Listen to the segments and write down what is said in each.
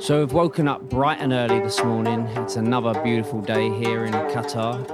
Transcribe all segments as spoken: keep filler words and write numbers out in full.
So we've woken up bright and early this morning. It's another beautiful day here in Qatar.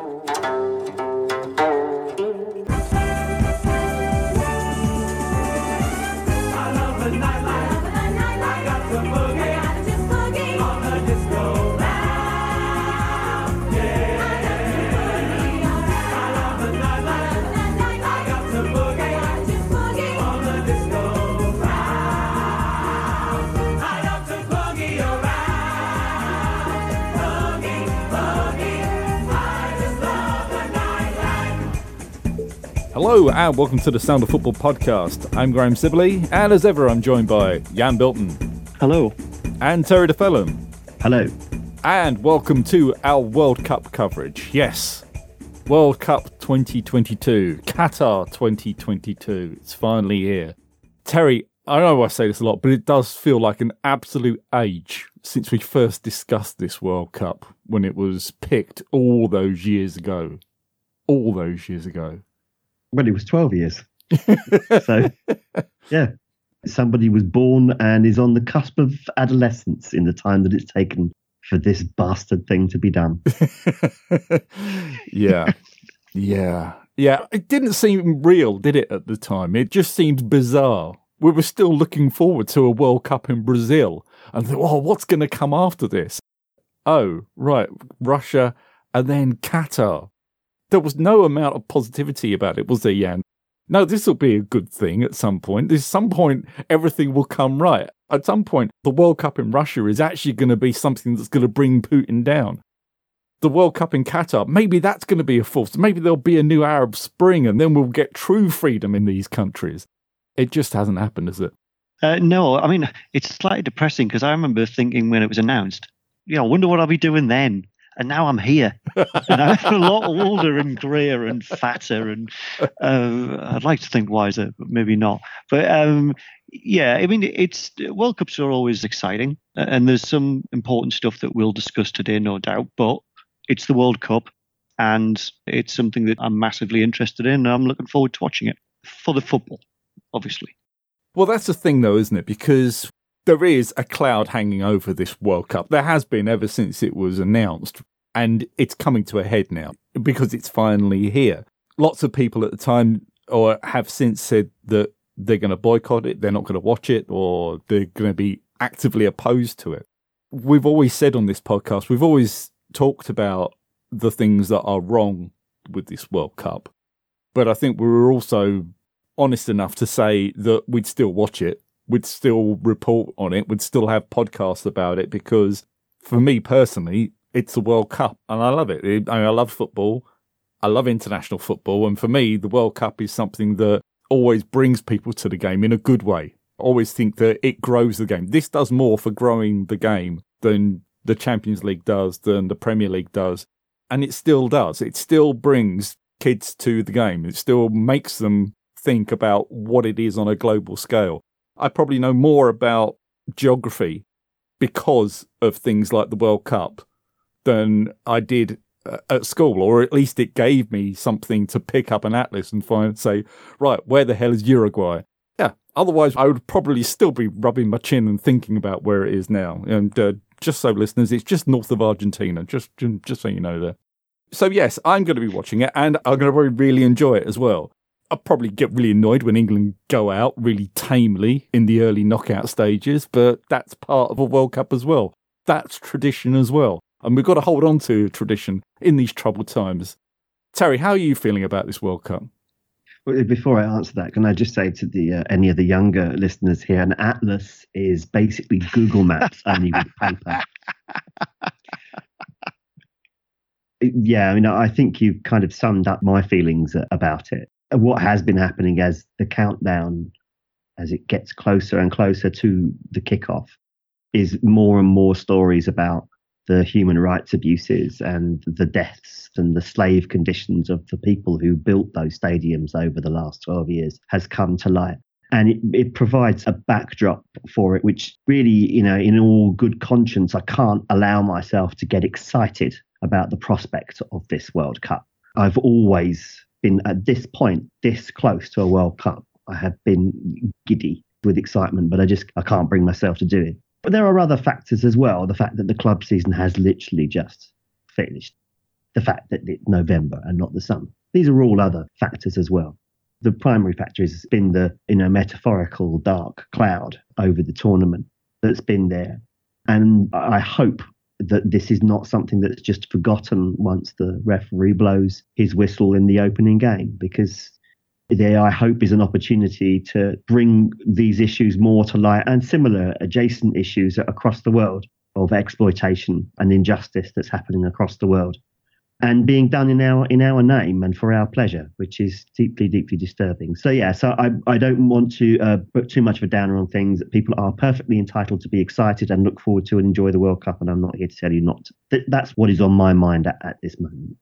Hello and welcome to the Sound of Football podcast. I'm Graham Sibley, and as ever I'm joined by Jan Bilton. Hello. And Terry DeFellon. Hello. And welcome to our World Cup coverage. Yes, World Cup twenty twenty-two, Qatar twenty twenty-two. It's finally here. Terry, I know I say this a lot, but it does feel like an absolute age since we first discussed this World Cup when it was picked all those years ago. All those years ago. Well, it was twelve years. So, yeah, somebody was born and is on the cusp of adolescence in the time that it's taken for this bastard thing to be done. yeah, yeah, yeah. It didn't seem real, did it, at the time? It just seemed bizarre. We were still looking forward to a World Cup in Brazil and thought, oh, what's going to come after this? Oh, right, Russia and then Qatar. There was no amount of positivity about it, was there, Jan? No, this will be a good thing at some point. At some point, everything will come right. At some point, the World Cup in Russia is actually going to be something that's going to bring Putin down. The World Cup in Qatar, maybe that's going to be a force. Maybe there'll be a new Arab Spring and then we'll get true freedom in these countries. It just hasn't happened, has it? Uh, no, I mean, it's slightly depressing because I remember thinking when it was announced, you know, I wonder what I'll be doing then. And now I'm here, and I'm a lot older and greyer and fatter, and uh, I'd like to think wiser, but maybe not. But um, yeah, I mean, it's World Cups are always exciting, and there's some important stuff that we'll discuss today, no doubt. But it's the World Cup, and it's something that I'm massively interested in, and I'm looking forward to watching it for the football, obviously. Well, that's the thing, though, isn't it? Because there is a cloud hanging over this World Cup. There has been ever since it was announced, and it's coming to a head now because it's finally here. Lots of people at the time or have since said that they're going to boycott it, they're not going to watch it, or they're going to be actively opposed to it. We've always said on this podcast, we've always talked about the things that are wrong with this World Cup. But I think we were also honest enough to say that we'd still watch it. We'd still report on it. We'd still have podcasts about it because, for me personally, it's the World Cup and I love it. I, mean, I love football. I love international football. And for me, the World Cup is something that always brings people to the game in a good way. I always think that it grows the game. This does more for growing the game than the Champions League does, than the Premier League does. And it still does. It still brings kids to the game. It still makes them think about what it is on a global scale. I probably know more about geography because of things like the World Cup than I did uh, at school, or at least it gave me something to pick up an atlas and find, say, right, where the hell is Uruguay? Yeah, otherwise I would probably still be rubbing my chin and thinking about where it is now. And uh, just so listeners, it's just north of Argentina, just, just so you know there. So yes, I'm going to be watching it and I'm going to really enjoy it as well. I'll probably get really annoyed when England go out really tamely in the early knockout stages, but that's part of a World Cup as well. That's tradition as well. And we've got to hold on to tradition in these troubled times. Terry, how are you feeling about this World Cup? Well, before I answer that, can I just say to the uh, any of the younger listeners here, an atlas is basically Google Maps only with paper. Yeah, I mean, I think you've kind of summed up my feelings about it. What has been happening as the countdown, as it gets closer and closer to the kickoff, is more and more stories about the human rights abuses and the deaths and the slave conditions of the people who built those stadiums over the last twelve years has come to light. And it, it provides a backdrop for it, which really, you know, in all good conscience, I can't allow myself to get excited about the prospect of this World Cup. I've always been at this point, this close to a World Cup. I have been giddy with excitement, but I just, I can't bring myself to do it. But there are other factors as well. The fact that the club season has literally just finished. The fact that it's November and not the summer. These are all other factors as well. The primary factor has been the, you know, metaphorical dark cloud over the tournament that's been there. And I hope that this is not something that's just forgotten once the referee blows his whistle in the opening game, because there, I hope, is an opportunity to bring these issues more to light and similar adjacent issues across the world of exploitation and injustice that's happening across the world and being done in our in our name and for our pleasure, which is deeply, deeply disturbing. So, yeah, so I, I don't want to uh, put too much of a downer on things. People are perfectly entitled to be excited and look forward to and enjoy the World Cup, and I'm not here to tell you not to. Th- that's what is on my mind at, at this moment.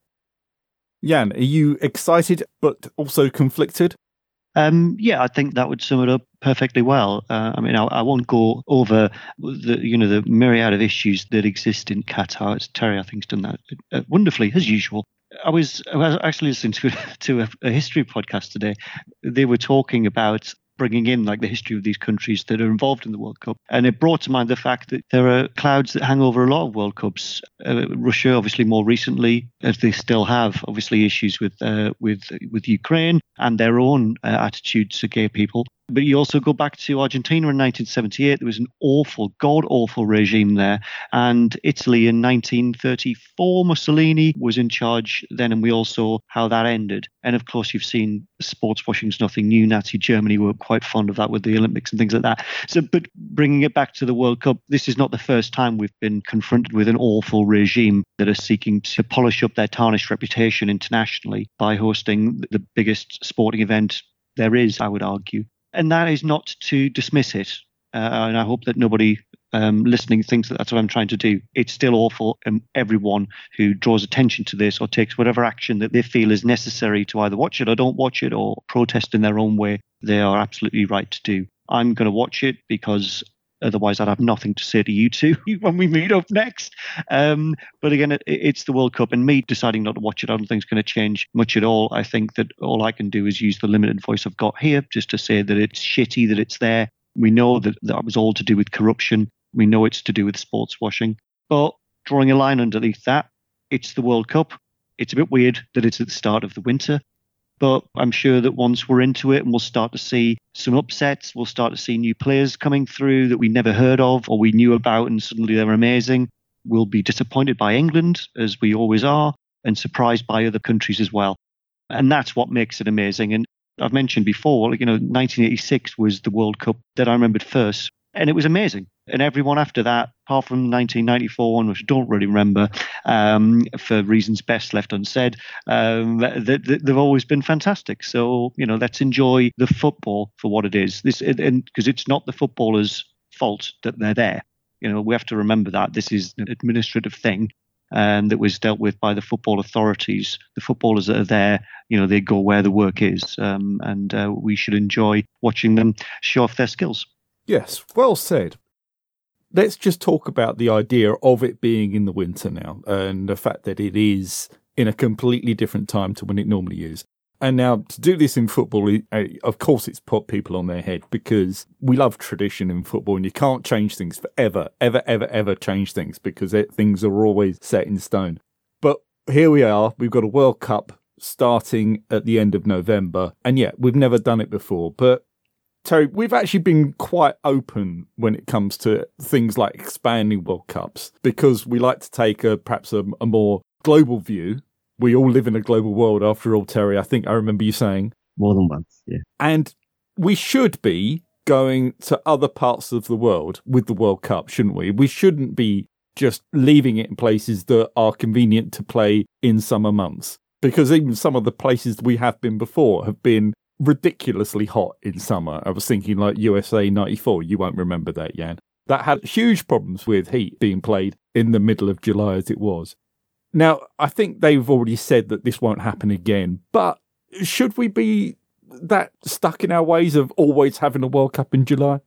Jan, are you excited but also conflicted? Um, yeah, I think that would sum it up perfectly well. Uh, I mean, I, I won't go over the you know the myriad of issues that exist in Qatar. It's Terry, I think, has done that uh, wonderfully as usual. I was I was actually listening to to a, a history podcast today. They were talking about bringing in like the history of these countries that are involved in the World Cup. And it brought to mind the fact that there are clouds that hang over a lot of World Cups. Uh, Russia, obviously, more recently, as they still have, obviously, issues with uh, with with Ukraine and their own uh, attitudes to gay people. But you also go back to Argentina in nineteen seventy-eight. There was an awful, god-awful regime there. And Italy in nineteen thirty-four, Mussolini was in charge then, and we all saw how that ended. And of course, you've seen sports washing's nothing new. Nazi Germany were quite fond of that with the Olympics and things like that. So, but bringing it back to the World Cup, this is not the first time we've been confronted with an awful regime that are seeking to polish up their tarnished reputation internationally by hosting the biggest sporting event there is, I would argue. And that is not to dismiss it. Uh, and I hope that nobody um, listening thinks that that's what I'm trying to do. It's still awful. And everyone who draws attention to this or takes whatever action that they feel is necessary to either watch it or don't watch it or protest in their own way, they are absolutely right to do. I'm going to watch it because otherwise I'd have nothing to say to you two when we meet up next. Um, but again, it, it's the World Cup, and me deciding not to watch it, I don't think it's going to change much at all. I think that all I can do is use the limited voice I've got here just to say that it's shitty that it's there. We know that that was all to do with corruption. We know it's to do with sports washing. But drawing a line underneath that, it's the World Cup. It's a bit weird that it's at the start of the winter. But I'm sure that once we're into it and we'll start to see some upsets, we'll start to see new players coming through that we never heard of or we knew about and suddenly they're amazing. We'll be disappointed by England, as we always are, and surprised by other countries as well. And that's what makes it amazing. And I've mentioned before, you know, nineteen eighty-six was the World Cup that I remembered first. And it was amazing. And everyone after that, apart from nineteen ninety-four one, which I don't really remember, um, for reasons best left unsaid, um, they, they've always been fantastic. So, you know, let's enjoy the football for what it is. This, and because it's not the footballers' fault that they're there. You know, we have to remember that this is an administrative thing um, that was dealt with by the football authorities. The footballers that are there, you know, they go where the work is, um, and uh, we should enjoy watching them show off their skills. Yes, well said. Let's just talk about the idea of it being in the winter now and the fact that it is in a completely different time to when it normally is. And now to do this in football, of course it's put people on their head because we love tradition in football and you can't change things forever, ever, ever, ever change things because it, things are always set in stone. But here we are, we've got a World Cup starting at the end of November. And yeah, we've never done it before, but Terry, we've actually been quite open when it comes to things like expanding World Cups because we like to take a perhaps a, a more global view. We all live in a global world after all, Terry. I think I remember you saying. More than once, yeah. And we should be going to other parts of the world with the World Cup, shouldn't we? We shouldn't be just leaving it in places that are convenient to play in summer months because even some of the places we have been before have been ridiculously hot in summer. I was thinking like U S A ninety-four. You won't remember that, Jan. That had huge problems with heat being played in the middle of July as it was. Now, I think they've already said that this won't happen again, but should we be that stuck in our ways of always having a World Cup in July?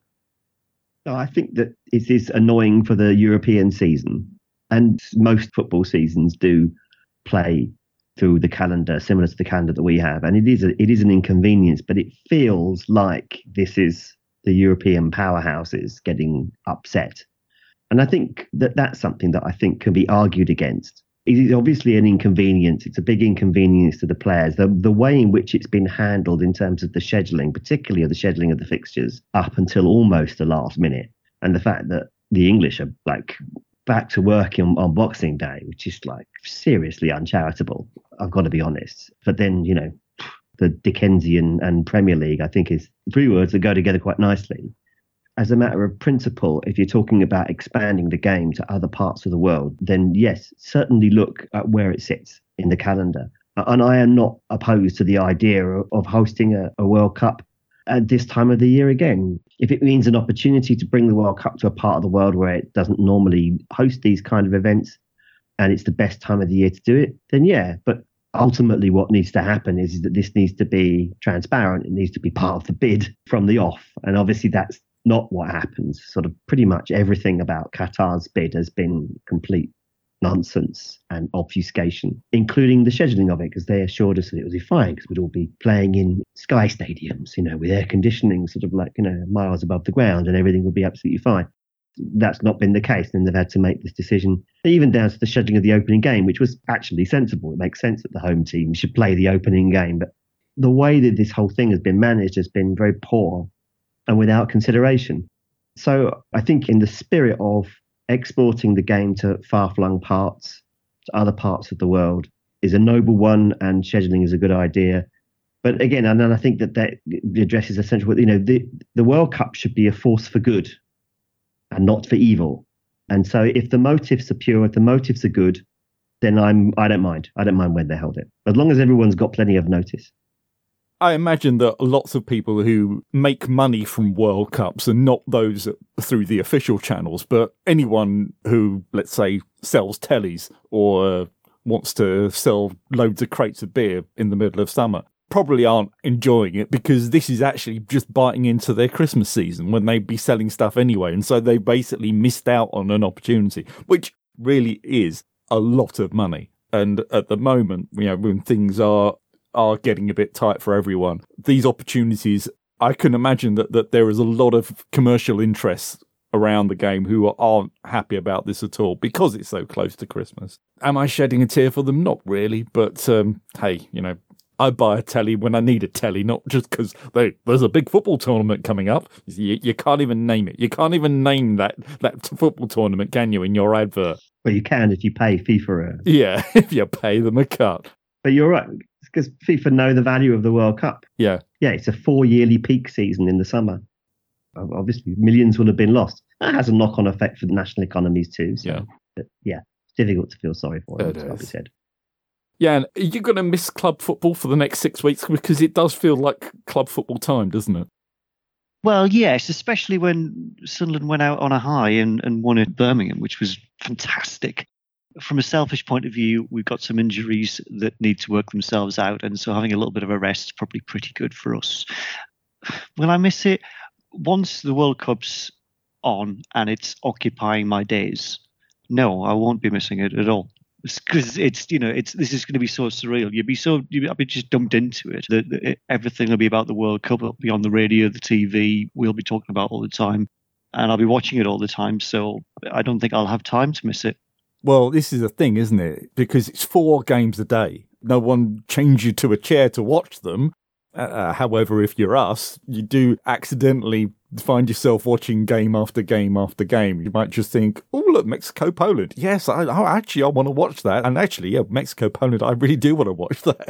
No, I think that it is annoying for the European season, and most football seasons do play through the calendar, similar to the calendar that we have. And it is a, it is an inconvenience, but it feels like this is the European powerhouses getting upset And I think that that's something that I think can be argued against. It is obviously an inconvenience. It's a big inconvenience to the players. The, the way in which it's been handled in terms of the scheduling, particularly of the scheduling of the fixtures up until almost the last minute. And the fact that the English are like back to work on, on Boxing Day, which is like seriously uncharitable. I've got to be honest. But then, you know, the Dickensian and Premier League, I think, is three words that go together quite nicely. As a matter of principle, if you're talking about expanding the game to other parts of the world, then yes, certainly look at where it sits in the calendar. And I am not opposed to the idea of hosting a, a World Cup at this time of the year again. If it means an opportunity to bring the World Cup to a part of the world where it doesn't normally host these kind of events, and it's the best time of the year to do it, then yeah. But ultimately what needs to happen is, is that this needs to be transparent. It needs to be part of the bid from the off. And obviously that's not what happens. Sort of pretty much everything about Qatar's bid has been complete nonsense and obfuscation, including the scheduling of it, because they assured us that it would be fine because we'd all be playing in sky stadiums, you know, with air conditioning sort of like, you know, miles above the ground, and everything would be absolutely fine. That's not been the case. And they've had to make this decision, even down to the scheduling of the opening game, which was actually sensible. It makes sense that the home team should play the opening game. But the way that this whole thing has been managed has been very poor and without consideration. So I think in the spirit of exporting the game to far-flung parts, to other parts of the world, is a noble one, and scheduling is a good idea. But again, and I think that that addresses essentially, you know, the, the World Cup should be a force for good and not for evil. And so if the motives are pure, if the motives are good, then I'm, I don't mind. I don't mind when they held it, as long as everyone's got plenty of notice. I imagine that lots of people who make money from World Cups, and not those through the official channels, but anyone who, let's say, sells tellies or wants to sell loads of crates of beer in the middle of summer, probably aren't enjoying it, because this is actually just biting into their Christmas season when they'd be selling stuff anyway. And so they basically missed out on an opportunity, which really is a lot of money. And at the moment, you know, when things are are getting a bit tight for everyone, these opportunities, I can imagine that, that there is a lot of commercial interests around the game who aren't happy about this at all because it's so close to Christmas. Am I shedding a tear for them? Not really, but um, hey, you know, I buy a telly when I need a telly, not just because there's a big football tournament coming up. You, you can't even name it. You can't even name that, that football tournament, can you, in your advert? Well, you can if you pay FIFA. A... Yeah, if you pay them a cut. But you're right, because FIFA know the value of the World Cup. Yeah. Yeah, it's a four-yearly peak season in the summer. Obviously, millions will have been lost. That has a knock-on effect for the national economies too. So, yeah. But yeah, it's difficult to feel sorry for them, like we said. Yeah, and are you going to miss club football for the next six weeks? Because it does feel like club football time, doesn't it? Well, yes, especially when Sunderland went out on a high and, and won at Birmingham, which was fantastic. From a selfish point of view, we've got some injuries that need to work themselves out, and so having a little bit of a rest is probably pretty good for us. Will I miss it? Once the World Cup's on and it's occupying my days, no, I won't be missing it at all. Because it's, you know, it's this is going to be so surreal. You'll be so, you'll be just dumped into it. The, the, everything will be about the World Cup. It'll be on the radio, the T V. We'll be talking about it all the time, and I'll be watching it all the time. So I don't think I'll have time to miss it. Well, this is a thing, isn't it? Because it's four games a day. No one chains you to a chair to watch them. Uh, however, if you're us, you do accidentally find yourself watching game after game after game. You might just think, oh, look, Mexico-Poland. Yes, I, I actually, I want to watch that. And actually, yeah, Mexico-Poland, I really do want to watch that.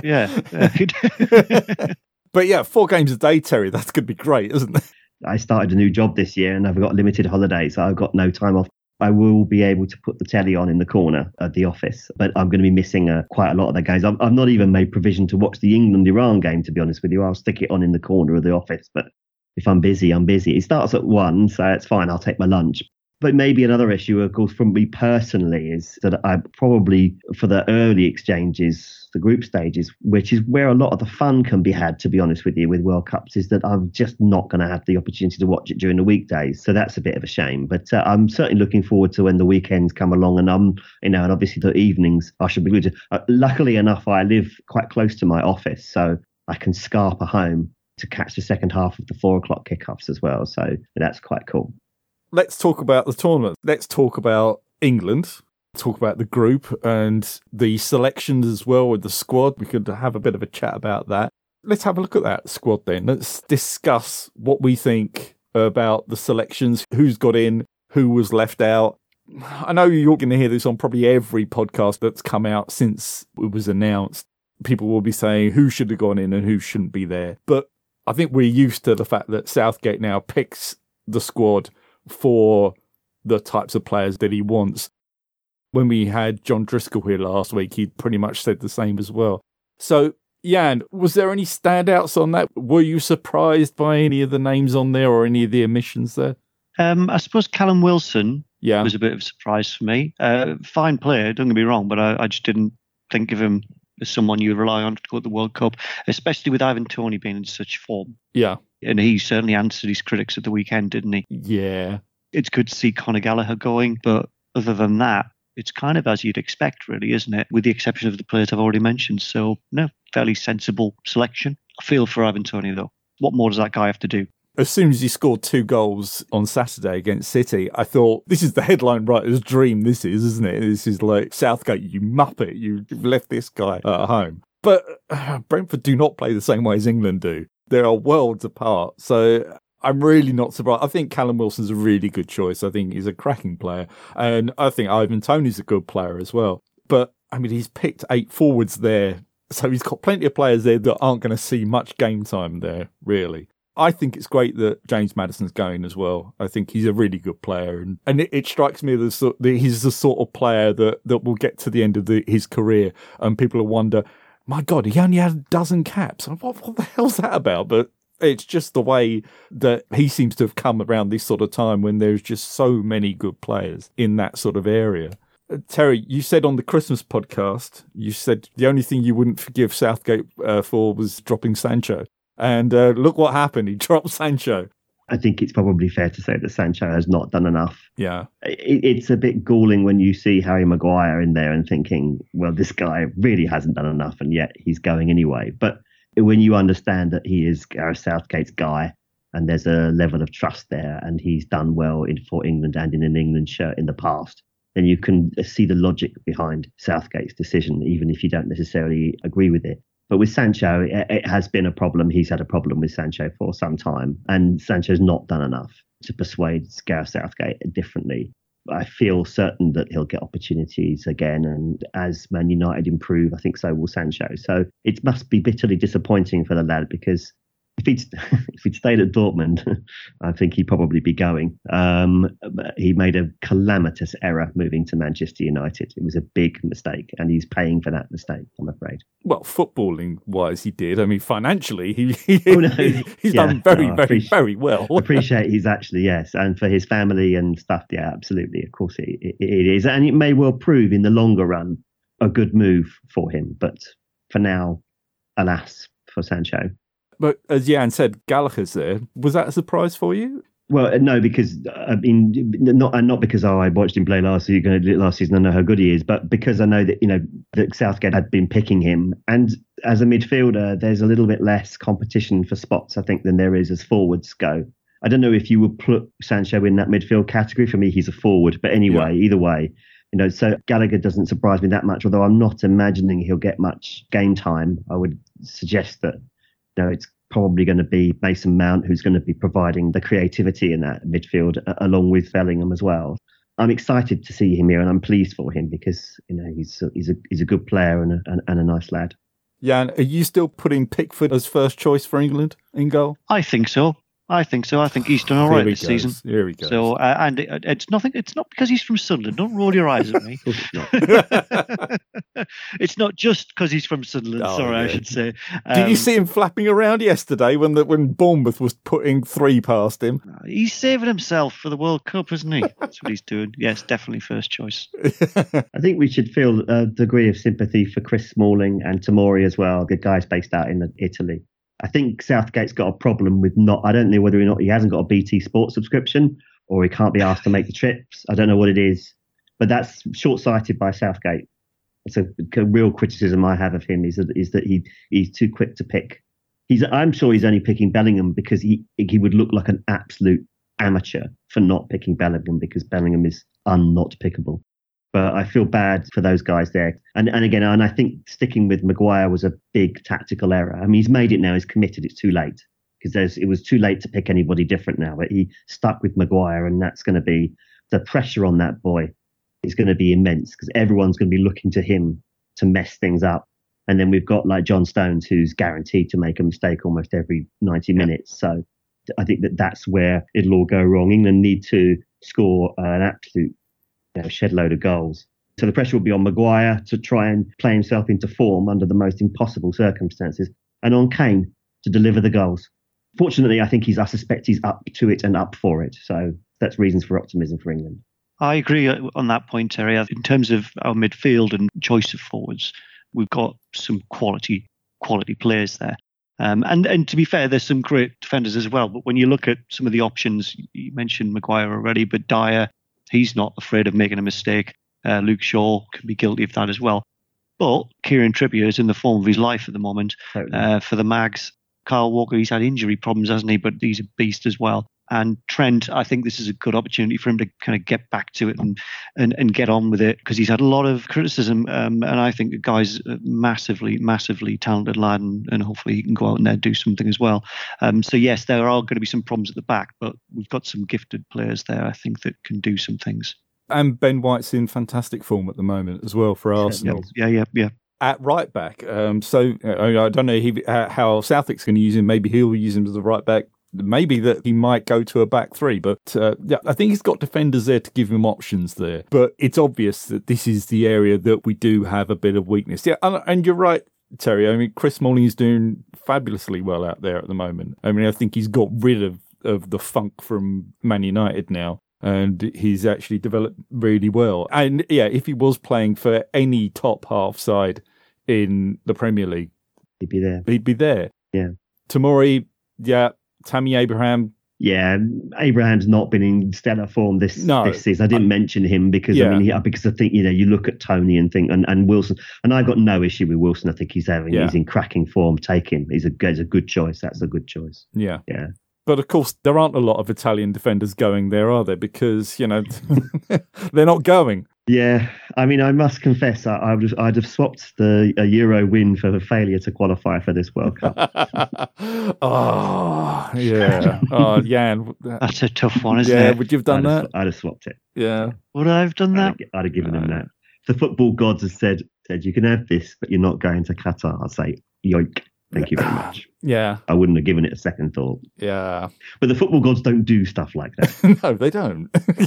Yeah. But yeah, four games a day, Terry, that's going to be great, isn't it? I started a new job this year and I've got limited holidays, so I've got no time off. I will be able to put the telly on in the corner at the office, but I'm going to be missing uh, quite a lot of the games. I've, I've not even made provision to watch the England-Iran game, to be honest with you. I'll stick it on in the corner of the office, but if I'm busy, I'm busy. It starts at one, so it's fine. I'll take my lunch. But maybe another issue, of course, from me personally, is that I probably, for the early exchanges, the group stages, which is where a lot of the fun can be had, to be honest with you, with World Cups, is that I'm just not going to have the opportunity to watch it during the weekdays. So that's a bit of a shame. But uh, I'm certainly looking forward to when the weekends come along, and I'm, you know, and obviously the evenings I should be good. Uh, luckily enough, I live quite close to my office, so I can scarper home to catch the second half of the four o'clock kickoffs as well. So that's quite cool. let's talk about the tournament. Let's talk about England. Talk about the group and the selections as well with the squad. We could have a bit of a chat about that. Let's have a look at that squad then. Let's discuss what we think about the selections, who's got in, who was left out. I know you're going to hear this on probably every podcast that's come out since it was announced. People will be saying who should have gone in and who shouldn't be there. But I think we're used to the fact that Southgate now picks the squad for the types of players that he wants. When we had John Driscoll here last week, he pretty much said the same as well. So, Jan, was there any standouts on that? Were you surprised by any of the names on there or any of the omissions there? Um, I suppose Callum Wilson yeah. was a bit of a surprise for me. Uh, fine player, don't get me wrong, but I, I just didn't think of him as someone you rely on to go to the World Cup, especially with Ivan Toney being in such form. Yeah. And he certainly answered his critics at the weekend, didn't he? Yeah. It's good to see Conor Gallagher going, but other than that, it's kind of as you'd expect, really, isn't it? With the exception of the players I've already mentioned. So, no, fairly sensible selection. I feel for Ivan Toney, though. What more does that guy have to do? As soon as he scored two goals on Saturday against City, I thought, this is the headline writer's dream, this is, isn't it? This is like, Southgate, you muppet, you left this guy at home. But uh, Brentford do not play the same way as England do. They are worlds apart. So I'm really not surprised. I think Callum Wilson's a really good choice. I think he's a cracking player. And I think Ivan Toney's a good player as well. But, I mean, he's picked eight forwards there. So he's got plenty of players there that aren't going to see much game time there, really. I think it's great that James Maddison's going as well. I think he's a really good player. And, and it, it strikes me that, that he's the sort of player that, that will get to the end of the, his career and people will wonder, my God, he only had a dozen caps. What, what the hell's that about? But it's just the way that he seems to have come around this sort of time when there's just so many good players in that sort of area. Uh, Terry, you said on the Christmas podcast, you said the only thing you wouldn't forgive Southgate uh, for was dropping Sancho. And uh, look what happened. He dropped Sancho. I think it's probably fair to say that Sancho has not done enough. Yeah. It, it's a bit galling when you see Harry Maguire in there and thinking, well, this guy really hasn't done enough and yet he's going anyway. But when you understand that he is Gareth Southgate's guy and there's a level of trust there and he's done well in for England and in an England shirt in the past, then you can see the logic behind Southgate's decision, even if you don't necessarily agree with it. But with Sancho, it, it has been a problem. He's had a problem with Sancho for some time. And Sancho's not done enough to persuade Gareth Southgate differently. I feel certain that he'll get opportunities again. And as Man United improve, I think so will Sancho. So it must be bitterly disappointing for the lad because if he'd, if he'd stayed at Dortmund, I think he'd probably be going. Um, but he made a calamitous error moving to Manchester United. It was a big mistake, and he's paying for that mistake, I'm afraid. Well, footballing-wise, he did. I mean, financially, he, he oh, no. he's yeah, done very, no, very, very well. Appreciate he's actually, yes. And for his family and stuff, yeah, absolutely. Of course it, it, it is. And it may well prove in the longer run a good move for him. But for now, alas, for Sancho. But as Jan said, Gallagher's there. Was that a surprise for you? Well, no, because I mean, not and not because oh, I watched him play last season. Last season, I know how good he is, but because I know that you know that Southgate had been picking him, and as a midfielder, there's a little bit less competition for spots, I think, than there is as forwards go. I don't know if you would put Sancho in that midfield category. For me, he's a forward, but anyway, yeah. Either way, you know, so Gallagher doesn't surprise me that much. Although I'm not imagining he'll get much game time. I would suggest that. You know, it's probably going to be Mason Mount who's going to be providing the creativity in that midfield uh, along with Bellingham as well. I'm excited to see him here and I'm pleased for him because you know he's a, he's a he's a good player and a, and, and a nice lad. Yeah, and are you still putting Pickford as first choice for England in goal? I think so. I think so. I think he's done all right this goes. season. Here we go. So, uh, and it, it's nothing. It's not because he's from Sunderland. Don't roll your eyes at me. It's not just because he's from Sunderland. Oh, sorry, yeah. I should say. Um, Did you see him flapping around yesterday when the, when Bournemouth was putting three past him? He's saving himself for the World Cup, isn't he? That's what he's doing. Yes, definitely first choice. I think we should feel a degree of sympathy for Chris Smalling and Tomori as well. The guy's based out in Italy. I think Southgate's got a problem with not, I don't know whether or not he hasn't got a B T Sport subscription or he can't be asked to make the trips. I don't know what it is, but that's short-sighted by Southgate. It's a, a real criticism I have of him is that, is that he he's too quick to pick. He's I'm sure he's only picking Bellingham because he he would look like an absolute amateur for not picking Bellingham because Bellingham is un-not pickable. But I feel bad for those guys there. And and again, and I think sticking with Maguire was a big tactical error. I mean, he's made it now. He's committed. It's too late because there's it was too late to pick anybody different now. But he stuck with Maguire, and that's going to be the pressure on that boy is going to be immense because everyone's going to be looking to him to mess things up. And then we've got like John Stones, who's guaranteed to make a mistake almost every ninety minutes. So I think that that's where it'll all go wrong. England need to score uh, an absolute you know, shed load of goals. So the pressure will be on Maguire to try and play himself into form under the most impossible circumstances, and on Kane to deliver the goals. Fortunately, I think he's. I suspect he's up to it and up for it. So that's reasons for optimism for England. I agree on that point, Terry. In terms of our midfield and choice of forwards, we've got some quality quality players there. Um, and, and to be fair, there's some great defenders as well. But when you look at some of the options, you mentioned Maguire already, but Dyer, he's not afraid of making a mistake. Uh, Luke Shaw can be guilty of that as well. But Kieran Trippier is in the form of his life at the moment. Totally. Uh, for the Mags, Kyle Walker, he's had injury problems, hasn't he? But he's a beast as well. And Trent, I think this is a good opportunity for him to kind of get back to it and and, and get on with it because he's had a lot of criticism. Um, and I think the guy's a massively, massively talented lad, and, and hopefully he can go out and there do something as well. Um, so, yes, there are going to be some problems at the back, but we've got some gifted players there, I think, that can do some things. And Ben White's in fantastic form at the moment as well for Arsenal. Yeah, yeah, yeah. At right back. Um, so uh, I don't know he, uh, how Southwick's going to use him. Maybe he'll use him as the right back. Maybe that he might go to a back three, but uh, yeah, I think he's got defenders there to give him options there. But it's obvious that this is the area that we do have a bit of weakness. Yeah, and, and you're right, Terry. I mean, Chris Smalling is doing fabulously well out there at the moment. I mean, I think he's got rid of, of the funk from Man United now, and he's actually developed really well. And yeah, if he was playing for any top half side in the Premier League, he'd be there. He'd be there. Yeah. Tomori, yeah. Tammy Abraham. Yeah, Abraham's not been in stellar form this, no, this season. I didn't I, mention him because yeah. I mean, he, because I think you know you look at Tony and think and, and Wilson, and I've got no issue with Wilson. I think he's having yeah. he's in cracking form. Take him. He's a he's a good choice. That's a good choice. Yeah, yeah. But of course, there aren't a lot of Italian defenders going there, are there? Because you know they're not going. Yeah, I mean, I must confess, I, I would, I'd have swapped the a Euro win for the failure to qualify for this World Cup. oh, yeah. Oh, Jan. That's a tough one, isn't yeah, it? Yeah, would you have done I'd that? Have, I'd have swapped it. Yeah. Would I have done that? I'd have, I'd have given uh, him that. The football gods have said, said, you can have this, but you're not going to Qatar. I'd say, yoink. Thank you very much. Yeah. I wouldn't have given it a second thought. Yeah. But the football gods don't do stuff like that. No, they don't.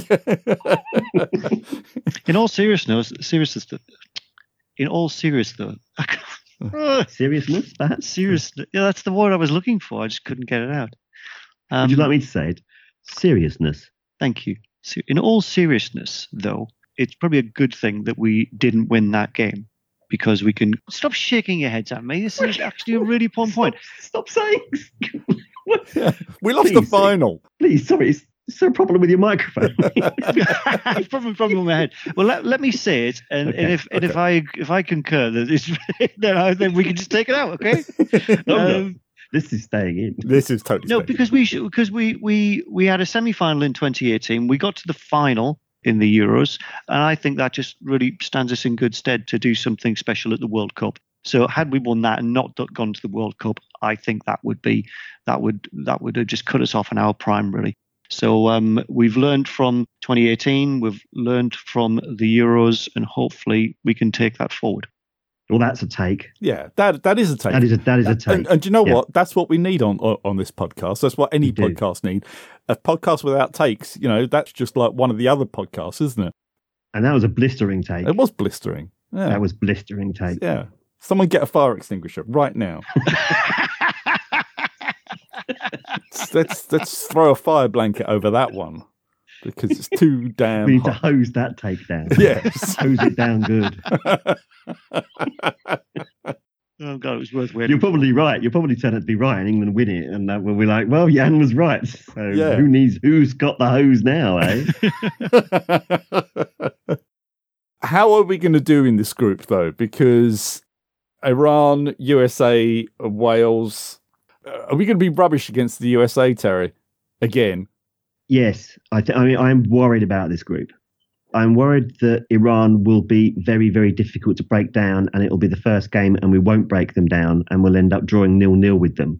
In all seriousness, seriousness, in all seriousness, though. Seriousness, perhaps? Seriousness. Yeah, that's the word I was looking for. I just couldn't get it out. Um, Would you like me to say it? Seriousness. Thank you. In all seriousness, though, it's probably a good thing that we didn't win that game. Because we can stop shaking your heads at me. This is actually a really important point. Stop, stop saying. Yeah, we lost please, the final. Please, sorry, is, is there a problem with your microphone? problem, problem with my head. Well, let, let me say it, and, okay, and if and okay. if I if I concur that it's then, I, then we can just take it out. Okay. no, um, no. This is staying in. This is totally no because we should, because we we we had a semi-final in twenty eighteen. We got to the final in the Euros, and I think that just really stands us in good stead to do something special at the World Cup. So had we won that and not gone to the World Cup, I think that would be that would that would have just cut us off in our prime, really. So um, we've learned from twenty eighteen, we've learned from the Euros, and hopefully we can take that forward. Well, that's a take. Yeah, that that is a take. That is a that is a take. And, and do you know yeah. what? That's what we need on, on on this podcast. That's what any you podcast do. need. A podcast without takes, you know, that's just like one of the other podcasts, isn't it? And that was a blistering take. It was blistering. Yeah. That was blistering take. Yeah. Someone get a fire extinguisher right now. let's let's throw a fire blanket over that one. Because it's too damn We need hot. to hose that take down. Yes. Hose it down good. Oh, God, it was worth waiting. You're probably right. You'll probably turn out to be right and England win it. And uh, we'll be like, well, Jan was right. So yeah. who needs, who's got the hose now, eh? How are we going to do in this group, though? Because Iran, U S A, Wales, are we going to be rubbish against the U S A, Terry? Again? Yes, I, th- I mean, I'm worried about this group. I'm worried that Iran will be very, very difficult to break down, and it'll be the first game, and we won't break them down, and we'll end up drawing nil-nil with them.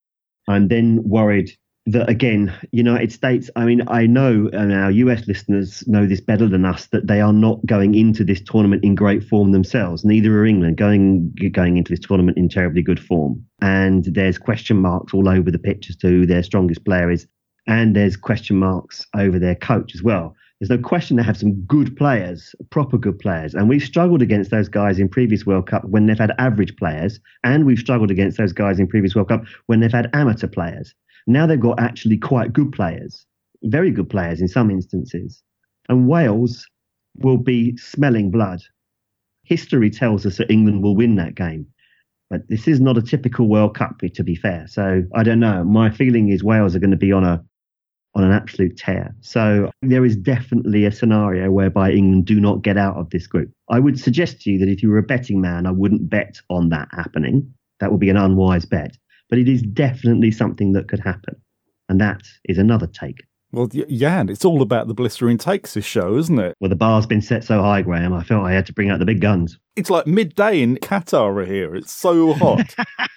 I'm then worried that, again, United States, I mean, I know, and our U S listeners know this better than us, that they are not going into this tournament in great form themselves. Neither are England going going into this tournament in terribly good form. And there's question marks all over the pitch as to who their strongest player is. And there's question marks over their coach as well. There's no question they have some good players, proper good players. And we've struggled against those guys in previous World Cup when they've had average players. And we've struggled against those guys in previous World Cup when they've had amateur players. Now they've got actually quite good players, very good players in some instances. And Wales will be smelling blood. History tells us that England will win that game. But this is not a typical World Cup, to be fair. So I don't know. My feeling is Wales are going to be on a on an absolute tear. So there is definitely a scenario whereby England do not get out of this group. I would suggest to you that if you were a betting man, I wouldn't bet on that happening. That would be an unwise bet. But it is definitely something that could happen. And that is another take. Well, yeah, and it's all about the blistering takes, this show, isn't it? Well, the bar's been set so high, Graham, I felt I had to bring out the big guns. It's like midday in Qatar here. It's so hot.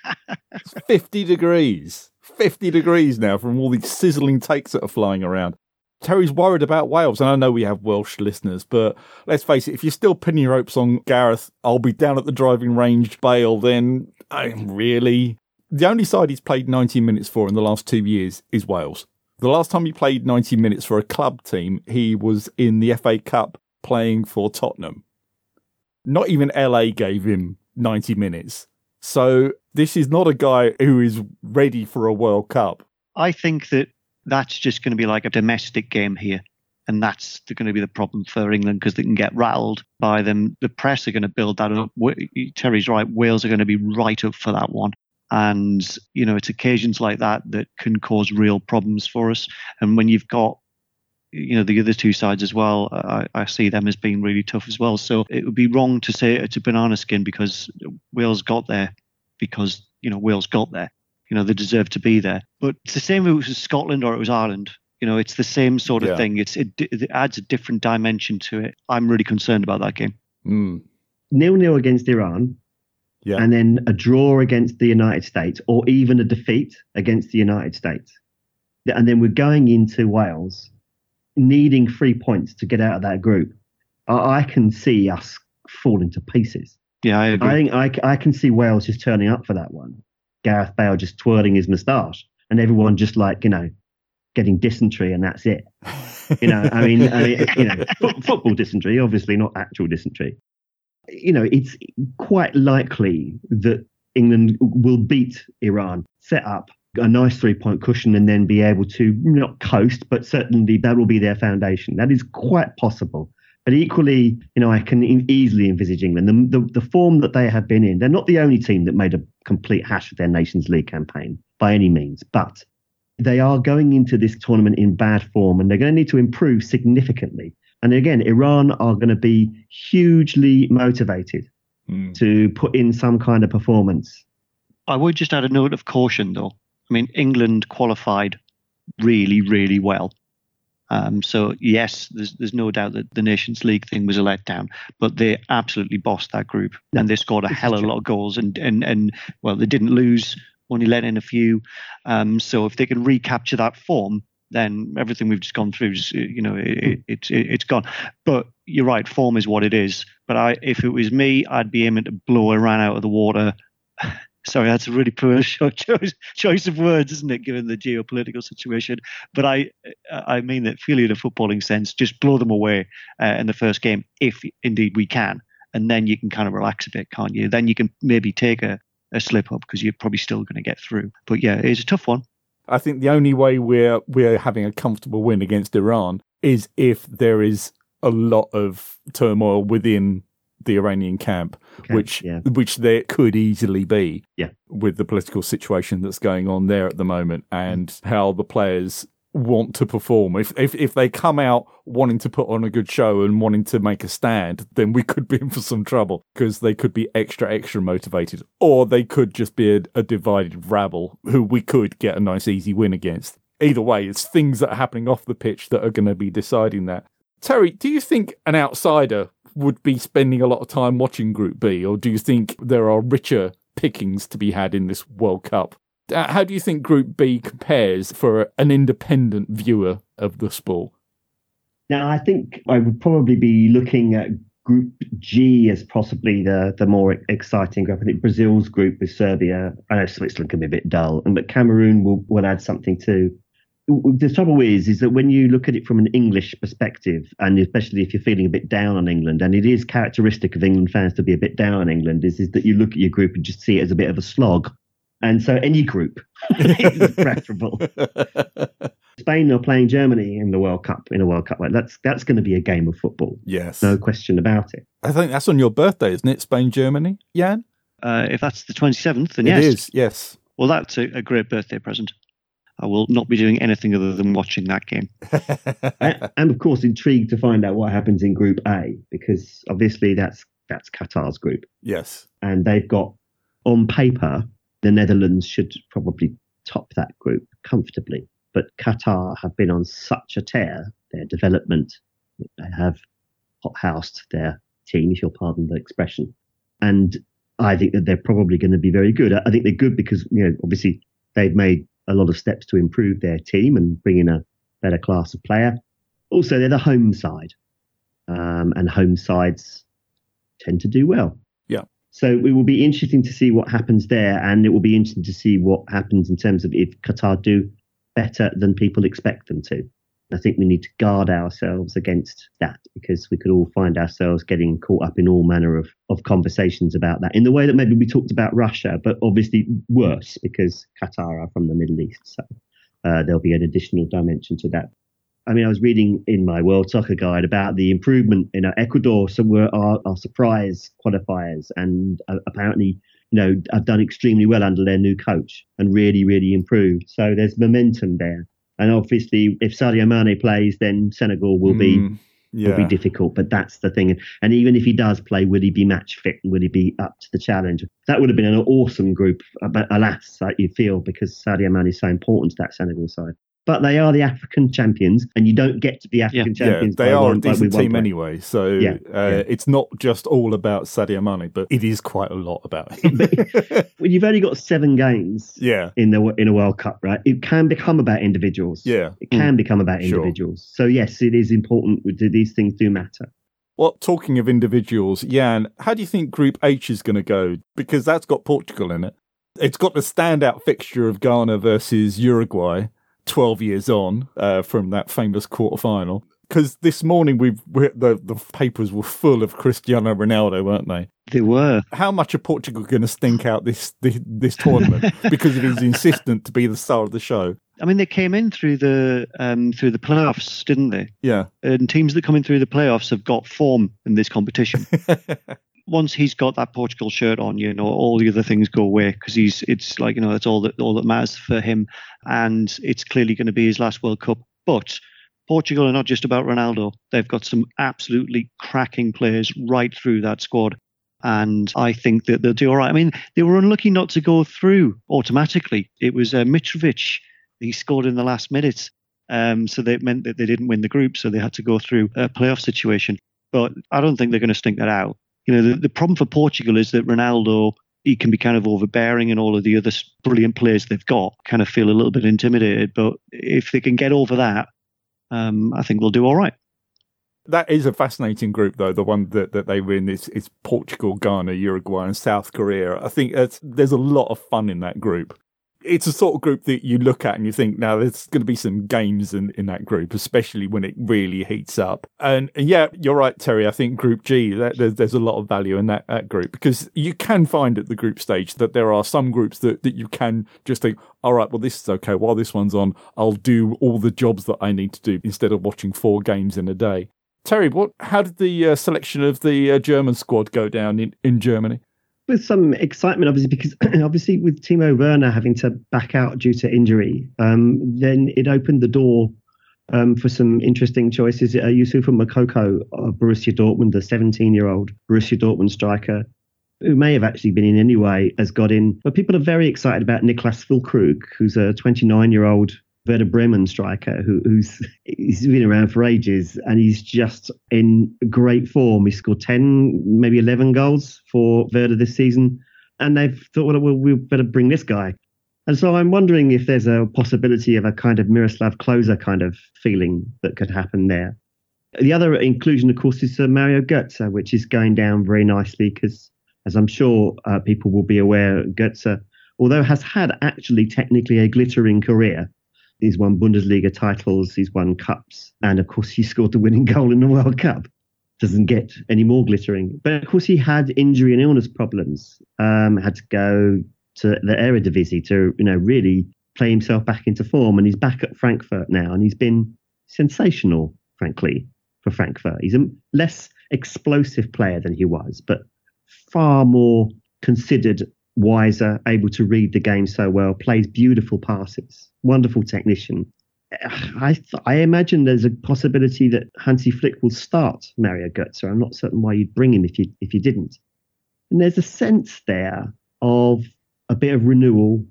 It's fifty degrees. fifty degrees now from all these sizzling takes that are flying around. Terry's worried about Wales, and I know we have Welsh listeners, but let's face it, if you're still pinning your hopes on Gareth, I'll be down at the driving range, Bale, then I really... The only side he's played ninety minutes for in the last two years is Wales. The last time he played ninety minutes for a club team, he was in the F A Cup playing for Tottenham. Not even L A gave him ninety minutes. So this is not a guy who is ready for a World Cup. I think that that's just going to be like a domestic game here. And that's going to be the problem for England because they can get rattled by them. The press are going to build that up. Terry's right. Wales are going to be right up for that one. And, you know, it's occasions like that that can cause real problems for us. And when you've got, you know, the other two sides as well, I, I see them as being really tough as well. So it would be wrong to say it's a banana skin because Wales got there because, you know, Wales got there. You know, they deserve to be there. But it's the same if it was Scotland or it was Ireland. You know, it's the same sort of yeah. thing. It's it, it adds a different dimension to it. I'm really concerned about that game. Mm. nil-nil against Iran. Yeah. And then a draw against the United States or even a defeat against the United States. And then we're going into Wales needing three points to get out of that group. I, I can see us falling to pieces. Yeah, I agree. I think I, I can see Wales just turning up for that one. Gareth Bale just twirling his moustache and everyone just like, you know, getting dysentery and that's it. You know, I mean, I mean you know, f- football dysentery, obviously not actual dysentery. You know, it's quite likely that England will beat Iran, set up a nice three-point cushion and then be able to not coast, but certainly that will be their foundation. That is quite possible. But equally, you know, I can easily envisage England. The, the, the form that they have been in, they're not the only team that made a complete hash of their Nations League campaign by any means, but they are going into this tournament in bad form and they're going to need to improve significantly. And again, Iran are going to be hugely motivated mm. to put in some kind of performance. I would just add a note of caution, though. I mean, England qualified really, really well. Um, so, yes, there's there's no doubt that the Nations League thing was a letdown, but they absolutely bossed that group. No, and they scored a hell of a lot of goals. And, and, and well, they didn't lose, only let in a few. Um, so if they can recapture that form, then everything we've just gone through, is, you know, it, it, it, it's gone. But you're right, form is what it is. But I, if it was me, I'd be aiming to blow Iran out of the water. Sorry, that's a really poor choice, choice of words, isn't it, given the geopolitical situation? But I I mean that purely in a footballing sense, just blow them away uh, in the first game, if indeed we can. And then you can kind of relax a bit, can't you? Then you can maybe take a, a slip up because you're probably still going to get through. But yeah, it's a tough one. I think the only way we're we're having a comfortable win against Iran is if there is a lot of turmoil within the Iranian camp, okay, which yeah. which there could easily be yeah. with the political situation that's going on there at the moment and mm. how the players want to perform. If, if if they come out wanting to put on a good show and wanting to make a stand, then we could be in for some trouble because they could be extra, extra motivated. Or they could just be a, a divided rabble who we could get a nice, easy win against. either way, it's things that are happening off the pitch that are going to be deciding that. Terry, do you think an outsider would be spending a lot of time watching Group B, or do you think there are richer pickings to be had in this World Cup? How do you think Group B compares for an independent viewer of the sport? Now, I think I would probably be looking at Group G as possibly the, the more exciting group. I think Brazil's group with Serbia. I know Switzerland can be a bit dull, but Cameroon will, will add something too. The trouble is, is that when you look at it from an English perspective, and especially if you're feeling a bit down on England, and it is characteristic of England fans to be a bit down on England, is, is that you look at your group and just see it as a bit of a slog. And so any group is preferable. Spain are playing Germany in the World Cup, in a World Cup. Like that's that's going to be a game of football. Yes. No question about it. I think that's on your birthday, isn't it? Spain, Germany, Jan? Uh, if that's the twenty-seventh, then it yes. It is, yes. Well, that's a, a great birthday present. I will not be doing anything other than watching that game. and, and of course, intrigued to find out what happens in Group A, because obviously that's that's Qatar's group. Yes. And they've got, on paper, the Netherlands should probably top that group comfortably. But Qatar have been on such a tear, their development. They have hothoused their team, if you'll pardon the expression. And I think that they're probably going to be very good. I think they're good because, you know, obviously they've made a lot of steps to improve their team and bring in a better class of player. Also, they're the home side. Um, and home sides tend to do well. Yeah. So it will be interesting to see what happens there. And it will be interesting to see what happens in terms of if Qatar do better than people expect them to. I think we need to guard ourselves against that, because we could all find ourselves getting caught up in all manner of, of conversations about that in the way that maybe we talked about Russia, but obviously worse because Qatar are from the Middle East. So uh, there'll be an additional dimension to that. I mean, I was reading in my World Soccer Guide about the improvement in uh, Ecuador. Some were our, our surprise qualifiers, and uh, apparently, you know, have done extremely well under their new coach and really, really improved. So there's momentum there. And obviously, if Sadio Mane plays, then Senegal will be mm, yeah. will be difficult. But that's the thing. And even if he does play, will he be match fit? Will he be up to the challenge? That would have been an awesome group. But alas, you feel, because Sadio Mane is so important to that Senegal side. But they are the African champions, and you don't get to be African yeah. champions. Yeah, they are one, a decent team play. anyway. So yeah, uh, yeah. it's not just all about Sadio Mane, but it is quite a lot about him. But when you've only got seven games yeah. in the in a World Cup, right? It can become about individuals. Yeah, it can mm. become about sure. individuals. So yes, it is important. These things do matter. Well, talking of individuals, Jan, how do you think Group H is going to go? Because that's got Portugal in it. It's got the standout fixture of Ghana versus Uruguay. twelve years on uh, from that famous quarterfinal. Because this morning we've we're, the the papers were full of Cristiano Ronaldo, weren't they? They were. How much are Portugal going to stink out this, this this tournament because of his insistence to be the star of the show? I mean, they came in through the um, through the playoffs, didn't they? Yeah. And teams that come in through the playoffs have got form in this competition. Once he's got that Portugal shirt on, you know, all the other things go away, because he's it's like, you know, that's all that all that matters for him, and it's clearly going to be his last World Cup. But Portugal are not just about Ronaldo; they've got some absolutely cracking players right through that squad, and I think that they'll do all right. I mean, they were unlucky not to go through automatically. It was uh, Mitrovic; he scored in the last minute, um, so that meant that they didn't win the group, so they had to go through a playoff situation. But I don't think they're going to stink that out. You know, the, the problem for Portugal is that Ronaldo, he can be kind of overbearing, and all of the other brilliant players they've got kind of feel a little bit intimidated. But if they can get over that, um, I think they'll do all right. That is a fascinating group, though, the one that, that they win. It's, it's Portugal, Ghana, Uruguay and South Korea. I think it's, there's a lot of fun in that group. It's a sort of group that you look at and you think, now there's going to be some games in, in that group, especially when it really heats up. And, and yeah, you're right, Terry. I think Group G, that, there's, there's a lot of value in that, that group, because you can find at the group stage that there are some groups that, that you can just think, all right, well, this is okay. While this one's on, I'll do all the jobs that I need to do instead of watching four games in a day. Terry, what? How did the uh, selection of the uh, German squad go down in, in Germany? With some excitement, obviously, because obviously with Timo Werner having to back out due to injury, um, then it opened the door um, for some interesting choices. Uh, Yusufa Moukoko of Borussia Dortmund, the seventeen-year-old Borussia Dortmund striker, who may have actually been in anyway, has got in. But people are very excited about Niklas Füllkrug, who's a twenty-nine-year-old Werder Bremen striker who, who's he's been around for ages and he's just in great form. He scored ten, maybe eleven goals for Werder this season. And they've thought, well, well, we better bring this guy. And so I'm wondering if there's a possibility of a kind of Miroslav Klose kind of feeling that could happen there. The other inclusion, of course, is uh, Mario Götze, which is going down very nicely because, as I'm sure uh, people will be aware, Götze, although has had actually technically a glittering career, he's won Bundesliga titles, he's won cups, and of course he scored the winning goal in the World Cup. Doesn't get any more glittering. But of course he had injury and illness problems, um, had to go to the Eredivisie to, you know, really play himself back into form. And he's back at Frankfurt now, and he's been sensational, frankly, for Frankfurt. He's a less explosive player than he was, but far more considered, wiser, able to read the game so well, plays beautiful passes, wonderful technician. I th- I imagine there's a possibility that Hansi Flick will start Mario Götze. I'm not certain why you'd bring him if you if you didn't. And there's a sense there of a bit of renewal,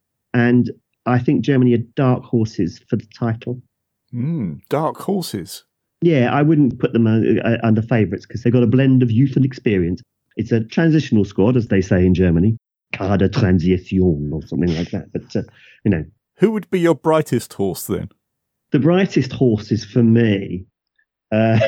and I think Germany are dark horses for the title. Mm, dark horses. Yeah, I wouldn't put them uh, under favourites because they've got a blend of youth and experience. It's a transitional squad, as they say in Germany, Kader Transition or something like that. But uh, you know. Who would be your brightest horse then? The brightest horses for me uh,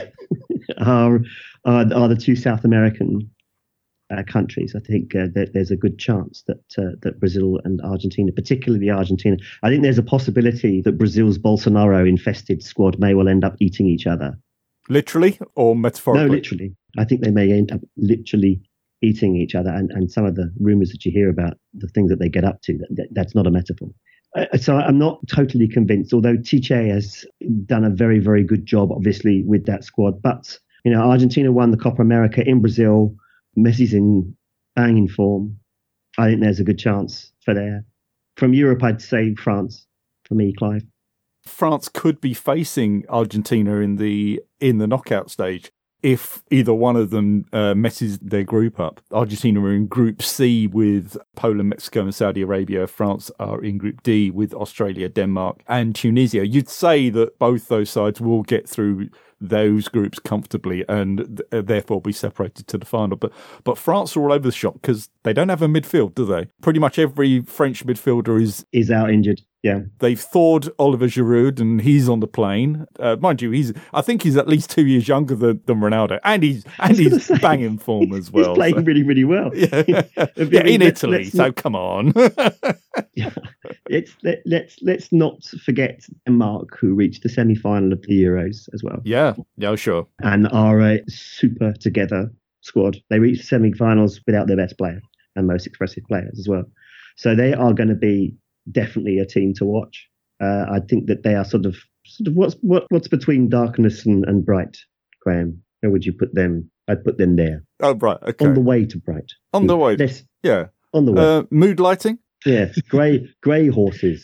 are, are are the two South American uh, countries. I think uh, that there's a good chance that uh, that Brazil and Argentina, particularly Argentina, I think there's a possibility that Brazil's Bolsonaro-infested squad may well end up eating each other. Literally or metaphorically? No, literally. I think they may end up literally eating each other. And, and some of the rumours that you hear about the things that they get up to, that, that, that's not a metaphor. Uh, so I'm not totally convinced, although Tite has done a very, very good job, obviously, with that squad. But, you know, Argentina won the Copa America in Brazil. Messi's in banging form. I think there's a good chance for there. From Europe, I'd say France, for me, Clive. France could be facing Argentina in the in the knockout stage if either one of them uh, messes their group up. Argentina are in Group C with Poland, Mexico and Saudi Arabia. France are in Group D with Australia, Denmark and Tunisia. You'd say that both those sides will get through those groups comfortably and th- therefore be separated to the final. But but France are all over the shop because they don't have a midfield, do they? Pretty much every French midfielder is... Is out injured. Yeah, they've thawed Oliver Giroud, and he's on the plane. Uh, mind you, he's I think he's at least two years younger than, than Ronaldo, and he's and he's say, banging form as well. He's playing so. really, really well. Yeah, yeah in let's, Italy. Let's so not, come on. yeah. Let's let, let's let's not forget Denmark, who reached the semi-final of the Euros as well. Yeah, yeah, sure. And are a super together squad. They reached the semi-finals without their best player and most expressive players as well. So they are going to be definitely a team to watch. Uh, I think that they are sort of sort of what's what what's between darkness and, and bright, Graham. Where would you put them? I'd put them there. Oh, right. Okay. On the way to bright. On the way. Less, yeah. On the way. Uh, mood lighting. Yes. Grey grey horses.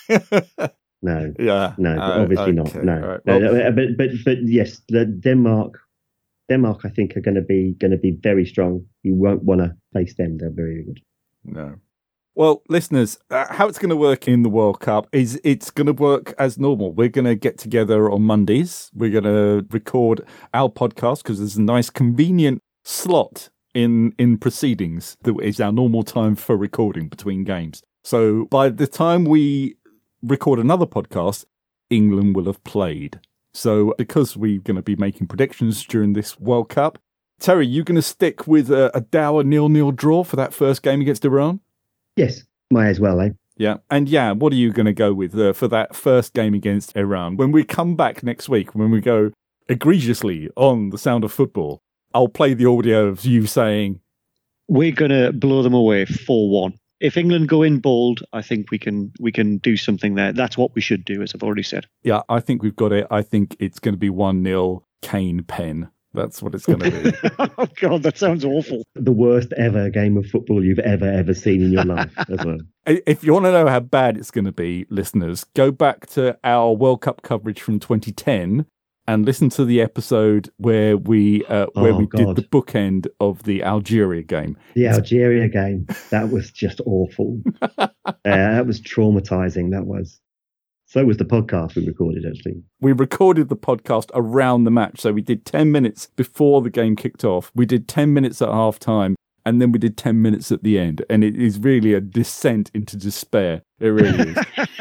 No. Yeah. No. Uh, obviously okay. not. No. Right. Well, no. But but but yes, the Denmark. Denmark, I think, are going to be going to be very strong. You won't want to face them. They're very good. No. Well, listeners, uh, how it's going to work in the World Cup is it's going to work as normal. We're going to get together on Mondays. We're going to record our podcast because there's a nice convenient slot in, in proceedings that is our normal time for recording between games. So by the time we record another podcast, England will have played. So because we're going to be making predictions during this World Cup, Terry, you going to stick with a, a dour nil-nil draw for that first game against Iran? Yes, might as well, eh? Yeah. And yeah, what are you going to go with uh, for that first game against Iran? When we come back next week, when we go egregiously on The Sound of Football, I'll play the audio of you saying... We're going to blow them away four one. If England go in bold, I think we can we can do something there. That's what we should do, as I've already said. Yeah, I think we've got it. I think it's going to be one nil Kane Penn. That's what it's going to be. Oh, God, that sounds awful. The worst ever game of football you've ever, ever seen in your life as well. If you want to know how bad it's going to be, listeners, go back to our World Cup coverage from twenty ten and listen to the episode where we uh, where oh, we God. did the bookend of the Algeria game. The Algeria game. That was just awful. uh, that was traumatizing. That was. So was the podcast we recorded, actually. We recorded the podcast around the match. So we did ten minutes before the game kicked off. We did ten minutes at half time. And then we did ten minutes at the end. And it is really a descent into despair. It really is.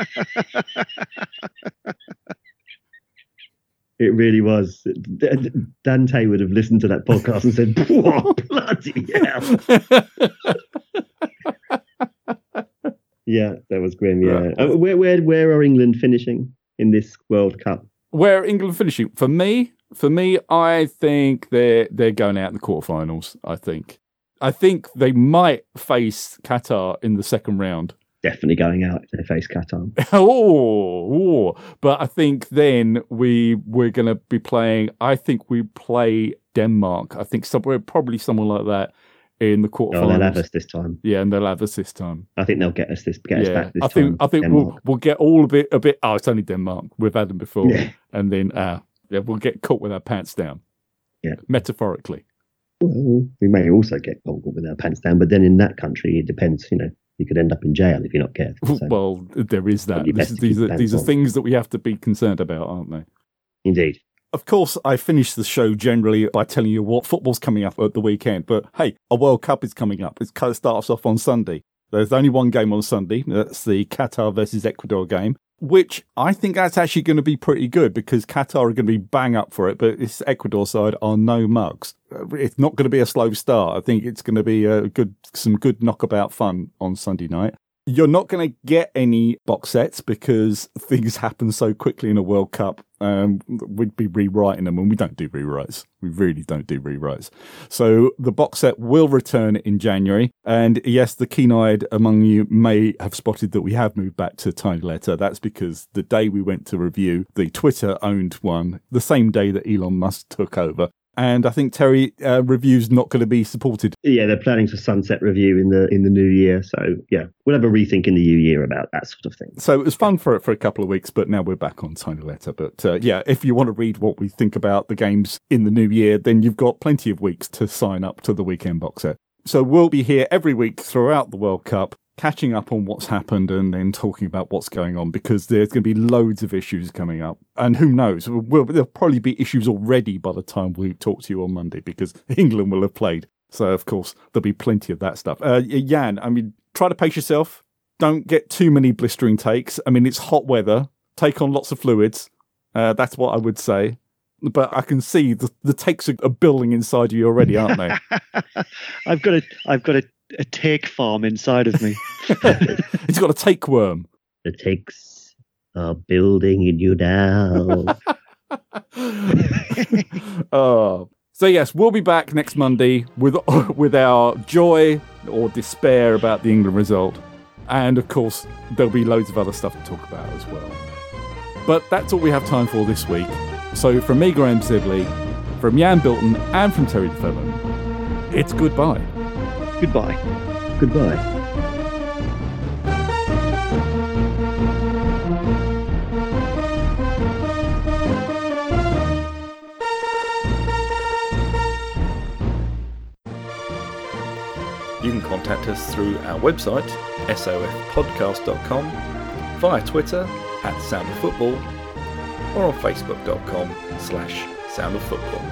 It really was. Dante would have listened to that podcast and said, "Whoa, bloody hell." Yeah, that was grim, yeah. Right. Uh, where, where, where are England finishing in this World Cup? Where are England finishing? For me, for me, I think they're, they're going out in the quarterfinals, I think. I think they might face Qatar in the second round. Definitely going out if they face Qatar. oh, oh, but I think then we we're going to be playing. I think we play Denmark. I think somewhere probably someone like that in the quarterfinals. Oh, they'll have us this time. Yeah, and they'll have us this time. I think they'll get us this. Get yeah, us back this I think time. I think Denmark. we'll we'll get all a bit a bit. Oh, it's only Denmark. We've had them before, Yeah. and then uh, yeah, we'll get caught with our pants down. Yeah, metaphorically. Well, we may also get caught with our pants down, but then in that country, it depends. You know, you could end up in jail if you're not careful. So. Well, there is that. Probably This, best to these keep are the these are pants on. things that we have to be concerned about, aren't they? Indeed. Of course, I finish the show generally by telling you what football's coming up at the weekend. But hey, a World Cup is coming up. It kind of starts off on Sunday. There's only one game on Sunday. That's the Qatar versus Ecuador game, which I think that's actually going to be pretty good because Qatar are going to be bang up for it. But this Ecuador side are no mugs. It's not going to be a slow start. I think it's going to be a good, some good knockabout fun on Sunday night. You're not going to get any box sets because things happen so quickly in a World Cup. Um, we'd be rewriting them, and we don't do rewrites. We really don't do rewrites. So the box set will return in January. And yes, the keen-eyed among you may have spotted that we have moved back to Tiny Letter. That's because the day we went to review the Twitter-owned one, the same day that Elon Musk took over. And I think, Terry, uh, review's not going to be supported. Yeah, they're planning for sunset review in the in the new year. So yeah, we'll have a rethink in the new year about that sort of thing. So it was fun for for a couple of weeks, but now we're back on Tiny Letter. But uh, yeah, if you want to read what we think about the games in the new year, then you've got plenty of weeks to sign up to the weekend box set. So we'll be here every week throughout the World Cup, catching up on what's happened and then talking about what's going on, because there's going to be loads of issues coming up. And who knows, we'll, there'll probably be issues already by the time we talk to you on Monday, because England will have played. So, of course, there'll be plenty of that stuff. Uh, Jan, I mean, try to pace yourself. Don't get too many blistering takes. I mean, it's hot weather. Take on lots of fluids. Uh, that's what I would say. But I can see the, the takes are, are building inside you already, aren't they? I've got a, I've got a, a take farm inside of me. It's got a tapeworm. The takes are building in you now. Oh, so yes, we'll be back next Monday with with our joy or despair about the England result, and of course there'll be loads of other stuff to talk about as well. But that's all we have time for this week. So from me, Graham Sibley, from Jan Bilton, and from Terry DeFellon, it's goodbye. Goodbye. Goodbye. You can contact us through our website, S O F podcast dot com, via Twitter at Sound of Football, or on facebook dot com slash Sound of Football.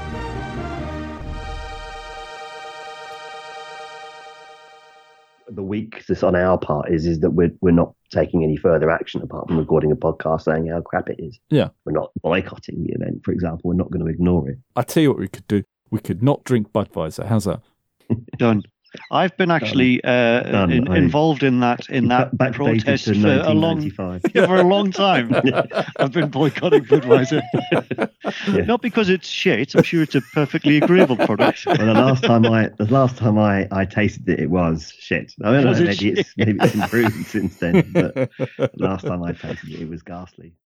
The weakness on our part is is that we're we're not taking any further action apart from recording a podcast saying how crap it is. Yeah. We're not boycotting the event, for example. We're not going to ignore it. I tell you what we could do. We could not drink Budweiser. How's that? Done. I've been actually uh, Done. in, I- involved in that in that Back- backdated protest to for a long nineteen ninety-five. yeah, for a long time. I've been boycotting Budweiser. Yeah. Not because it's shit. I'm sure it's a perfectly agreeable product. Well, the last time I the last time I, I tasted it, it was shit. I don't know, Was it maybe it's shit? maybe it's improved since then, but the last time I tasted it, it was ghastly.